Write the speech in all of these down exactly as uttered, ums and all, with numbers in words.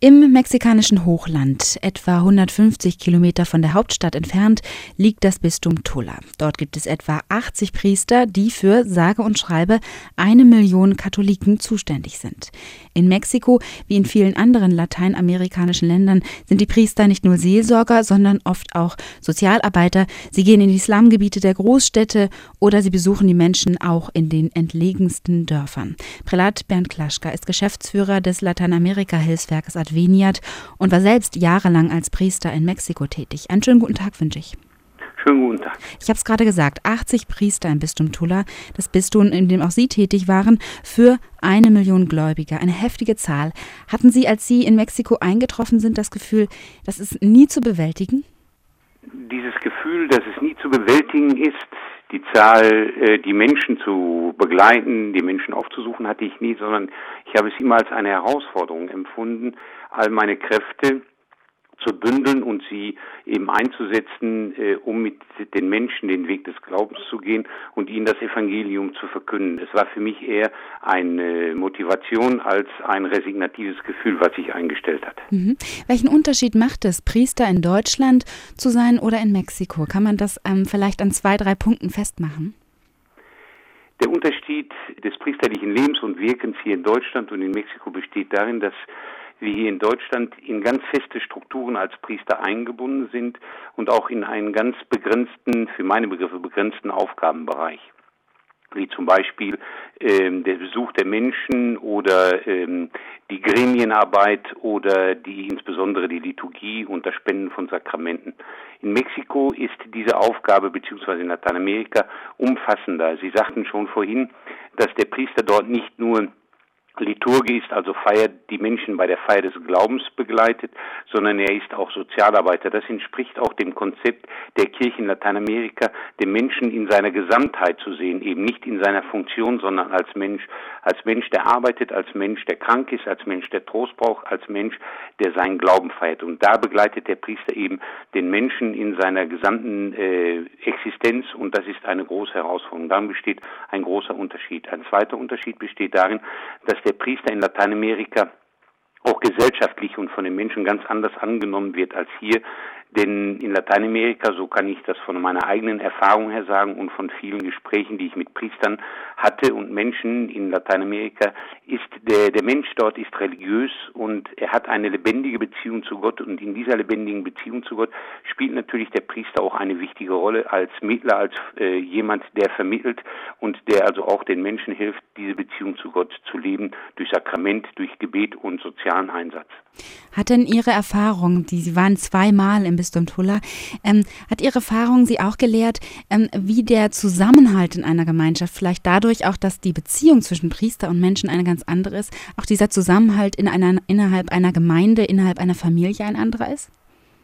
Im mexikanischen Hochland, etwa hundertfünfzig Kilometer von der Hauptstadt entfernt, liegt das Bistum Tula. Dort gibt es etwa achtzig Priester, die für, sage und schreibe, eine Million Katholiken zuständig sind. In Mexiko, wie in vielen anderen lateinamerikanischen Ländern, sind die Priester nicht nur Seelsorger, sondern oft auch Sozialarbeiter. Sie gehen in die Slumgebiete der Großstädte oder sie besuchen die Menschen auch in den entlegensten Dörfern. Prälat Bernd Klaschka ist Geschäftsführer des Lateinamerika-Hilfswerkes Adveniat und war selbst jahrelang als Priester in Mexiko tätig. Einen schönen guten Tag wünsche ich. Schönen guten Tag. Ich habe es gerade gesagt, achtzig Priester im Bistum Tula, das Bistum, in dem auch Sie tätig waren, für eine Million Gläubige. Eine heftige Zahl. Hatten Sie, als Sie in Mexiko eingetroffen sind, das Gefühl, das ist nie zu bewältigen? Dieses Gefühl, dass es nie zu bewältigen ist, die Zahl, die Menschen zu begleiten, die Menschen aufzusuchen, hatte ich nie, sondern ich habe es immer als eine Herausforderung empfunden, all meine Kräfte zu bündeln und sie eben einzusetzen, äh, um mit den Menschen den Weg des Glaubens zu gehen und ihnen das Evangelium zu verkünden. Es war für mich eher eine Motivation als ein resignatives Gefühl, was sich eingestellt hat. Mhm. Welchen Unterschied macht es, Priester in Deutschland zu sein oder in Mexiko? Kann man das ähm, vielleicht an zwei, drei Punkten festmachen? Der Unterschied des priesterlichen Lebens und Wirkens hier in Deutschland und in Mexiko besteht darin, dass wir hier in Deutschland in ganz feste Strukturen als Priester eingebunden sind und auch in einen ganz begrenzten, für meine Begriffe begrenzten Aufgabenbereich, wie zum Beispiel ähm, der Besuch der Menschen oder ähm, die Gremienarbeit oder die insbesondere die Liturgie und das Spenden von Sakramenten. In Mexiko ist diese Aufgabe beziehungsweise in Lateinamerika umfassender. Sie sagten schon vorhin, dass der Priester dort nicht nur Liturgie ist, also feiert die Menschen bei der Feier des Glaubens begleitet, sondern er ist auch Sozialarbeiter. Das entspricht auch dem Konzept der Kirche in Lateinamerika, den Menschen in seiner Gesamtheit zu sehen, eben nicht in seiner Funktion, sondern als Mensch, als Mensch, der arbeitet, als Mensch, der krank ist, als Mensch, der Trost braucht, als Mensch, der seinen Glauben feiert. Und da begleitet der Priester eben den Menschen in seiner gesamten äh, Existenz und das ist eine große Herausforderung. Darin besteht ein großer Unterschied. Ein zweiter Unterschied besteht darin, dass der Priester in Lateinamerika auch gesellschaftlich und von den Menschen ganz anders angenommen wird als hier. Denn in Lateinamerika, so kann ich das von meiner eigenen Erfahrung her sagen und von vielen Gesprächen, die ich mit Priestern hatte und Menschen in Lateinamerika, ist der, der Mensch dort ist religiös und er hat eine lebendige Beziehung zu Gott und in dieser lebendigen Beziehung zu Gott spielt natürlich der Priester auch eine wichtige Rolle als Mittler, als äh, jemand, der vermittelt und der also auch den Menschen hilft, diese Beziehung zu Gott zu leben, durch Sakrament, durch Gebet und sozialen Einsatz. Hat denn Ihre Erfahrung, die Sie waren zweimal im Bistum Tula, ähm, hat Ihre Erfahrung Sie auch gelehrt, ähm, wie der Zusammenhalt in einer Gemeinschaft, vielleicht dadurch auch, dass die Beziehung zwischen Priester und Menschen eine ganz andere ist, auch dieser Zusammenhalt in einer, innerhalb einer Gemeinde, innerhalb einer Familie ein anderer ist?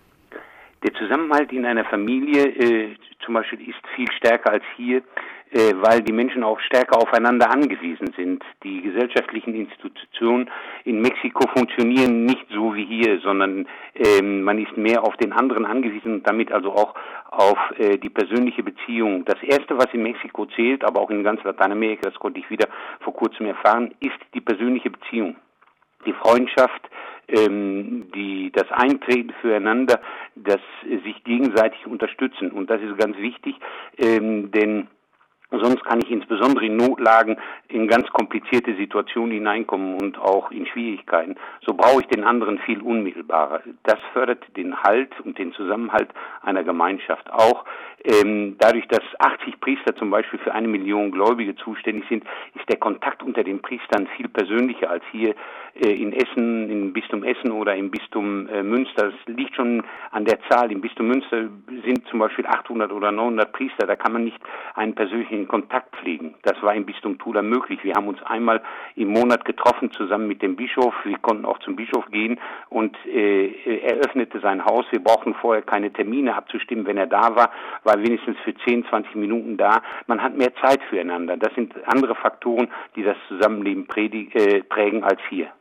Der Zusammenhalt in einer Familie äh, zum Beispiel ist viel stärker als hier, äh, weil die Menschen auch stärker aufeinander angewiesen sind. Die gesellschaftlichen Institutionen in Mexiko funktionieren nicht so wie hier, sondern äh, man ist mehr auf den anderen angewiesen und damit also auch auf äh, die persönliche Beziehung. Das Erste, was in Mexiko zählt, aber auch in ganz Lateinamerika, das konnte ich wieder vor kurzem erfahren, ist die persönliche Beziehung. Die Freundschaft, ähm, die, das Eintreten füreinander, das äh, sich gegenseitig unterstützen. Und das ist ganz wichtig, ähm, denn sonst kann ich insbesondere in Notlagen in ganz komplizierte Situationen hineinkommen und auch in Schwierigkeiten. So brauche ich den anderen viel unmittelbarer. Das fördert den Halt und den Zusammenhalt einer Gemeinschaft auch. Ähm, dadurch, dass achtzig Priester zum Beispiel für eine Million Gläubige zuständig sind, ist der Kontakt unter den Priestern viel persönlicher als hier äh, in Essen, im Bistum Essen oder im Bistum äh, Münster. Es liegt schon an der Zahl. Im Bistum Münster sind zum Beispiel achthundert oder neunhundert Priester. Da kann man nicht einen persönlichen in Kontakt pflegen. Das war im Bistum Tula möglich. Wir haben uns einmal im Monat getroffen, zusammen mit dem Bischof. Wir konnten auch zum Bischof gehen und äh, er öffnete sein Haus. Wir brauchten vorher keine Termine abzustimmen. Wenn er da war, war wenigstens für zehn, zwanzig Minuten da. Man hat mehr Zeit füreinander. Das sind andere Faktoren, die das Zusammenleben predig- äh, prägen als hier.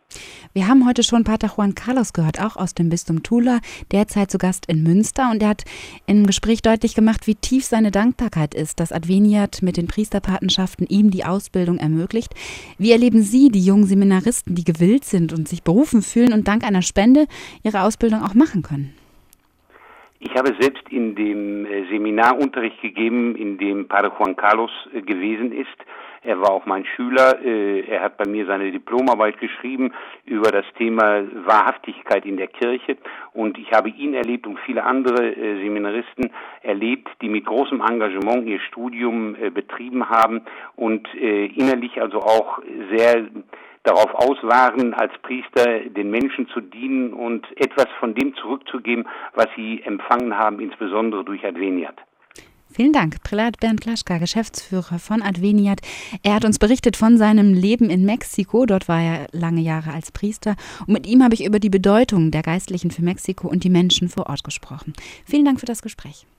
Wir haben heute schon Pater Juan Carlos gehört, auch aus dem Bistum Tula, derzeit zu Gast in Münster. Und er hat im Gespräch deutlich gemacht, wie tief seine Dankbarkeit ist, dass Adveniat mit den Priesterpatenschaften ihm die Ausbildung ermöglicht. Wie erleben Sie die jungen Seminaristen, die gewillt sind und sich berufen fühlen und dank einer Spende ihre Ausbildung auch machen können? Ich habe selbst in dem Seminar Unterricht gegeben, in dem Pater Juan Carlos gewesen ist. Er war auch mein Schüler. Er hat bei mir seine Diplomarbeit geschrieben über das Thema Wahrhaftigkeit in der Kirche. Und ich habe ihn erlebt und viele andere Seminaristen erlebt, die mit großem Engagement ihr Studium betrieben haben und innerlich also auch sehr darauf aus waren, als Priester den Menschen zu dienen und etwas von dem zurückzugeben, was sie empfangen haben, insbesondere durch Adveniat. Vielen Dank, Prälat Bernd Klaschka, Geschäftsführer von Adveniat. Er hat uns berichtet von seinem Leben in Mexiko. Dort war er lange Jahre als Priester. Und mit ihm habe ich über die Bedeutung der Geistlichen für Mexiko und die Menschen vor Ort gesprochen. Vielen Dank für das Gespräch.